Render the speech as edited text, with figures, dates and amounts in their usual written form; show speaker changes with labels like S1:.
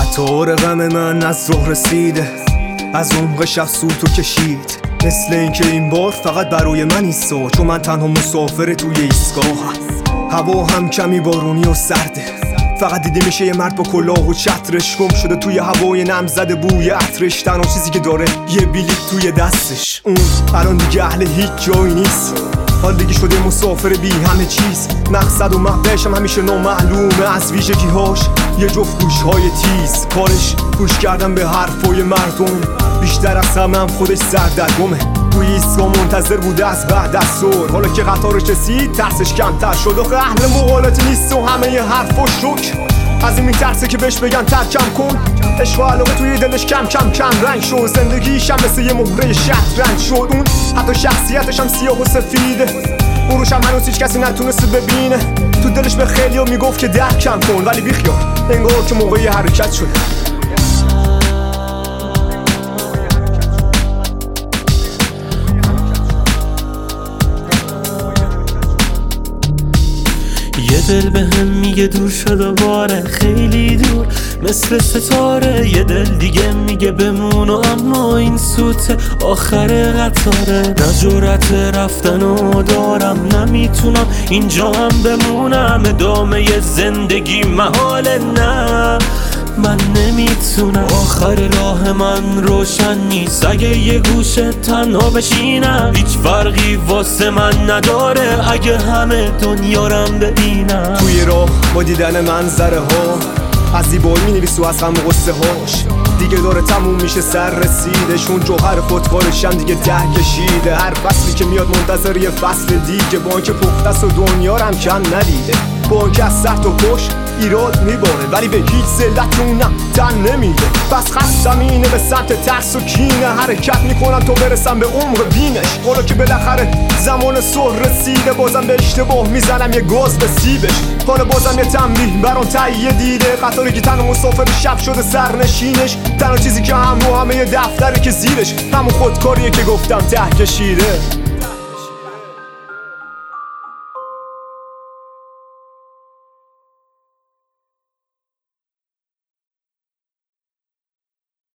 S1: قطار غم من از ظهر رسیده، از عمق شب سوتو کشید. مثل اینکه این بار فقط برای من ایستا، چون من تنها مسافر توی ایستگاه. هوا هم کمی بارونی و سرده، فقط دیده میشه یه مرد با کلاه و چترش گم شده توی هوای نم زده بوی عطرش. تنها چیزی که داره یه بلیط توی دستش. اون الان دیگه اهل هیچ جایی نیست، حال دیگه شده مسافر بی همه چیز. مقصد و مقصدش هم همیشه نامعلومه، از ویژگی‌هاش یه جفت گوش‌های تیز. کارش گوش کردن به حرفای مردم، بیشتر از همه هم خودش سردرگمه. توی ایستگاه منتظر بوده از بعد از ظهر، حالا که قطارش رسید ترسش کمتر شد. آخه اهل مقالطه نیست و همه یه حرف و شک، از این میترسه که بهش بگن ترکم کن. عشق و علاقه توی دلش کم کم کم رنگ شد، زندگیش هم مثل یه مهره شطرنج شد. اون حتی شخصیتش هم سیاه و سفیده، اون روش هم هنوز هیچ کسی نتونسته ببینه. تو دلش به خیلیا میگفت که درکم کن، ولی بیخیال انگار که موقعی حرکت شده.
S2: یه دل به هم میگه دور شد و باره خیلی دور مثل ستاره، یه دل دیگه میگه بمون و اما این سوت آخر قطاره. نه جرأت رفتن و دارم، نمیتونم اینجا هم بمونم. ادامه زندگی محاله، نه من نمیتونم. آخر راه من روشن نیست، اگه یه گوشه تنها بشینم هیچ فرقی واسه من نداره اگه همه دنیارم ببینم.
S1: توی راه با دیدن منظره ها، از زیبایی مینویس و از غم و غصه هاش. دیگه داره تموم میشه سر رسیدشون، جوهر خودکارشم دیگه ده کشیده. هر فصلی که میاد منتظر یه فصل دیگه، با اینکه پختست و دنیا رو هم کم ندیده. با اینکه از سر تا پشت ایراد میباره، ولی به هیچ ذلتونم تن نمیده. بس خستم اینه به سمت ترس و کینه، حرکت میکنم تا برسم به عمق بینش. حالا که بالاخره زمان صلح رسیده، بازم به اشتباه میزنم یه گاز به سیبش. حالا بازم یه تنبیه برام تهیه دیده، قطاری که تنها مسافر شب شده سرنشینش. تنها چیزی که همراه همه یه دفتره که زیرش همون خودکاریه که گفتم ته کشیده.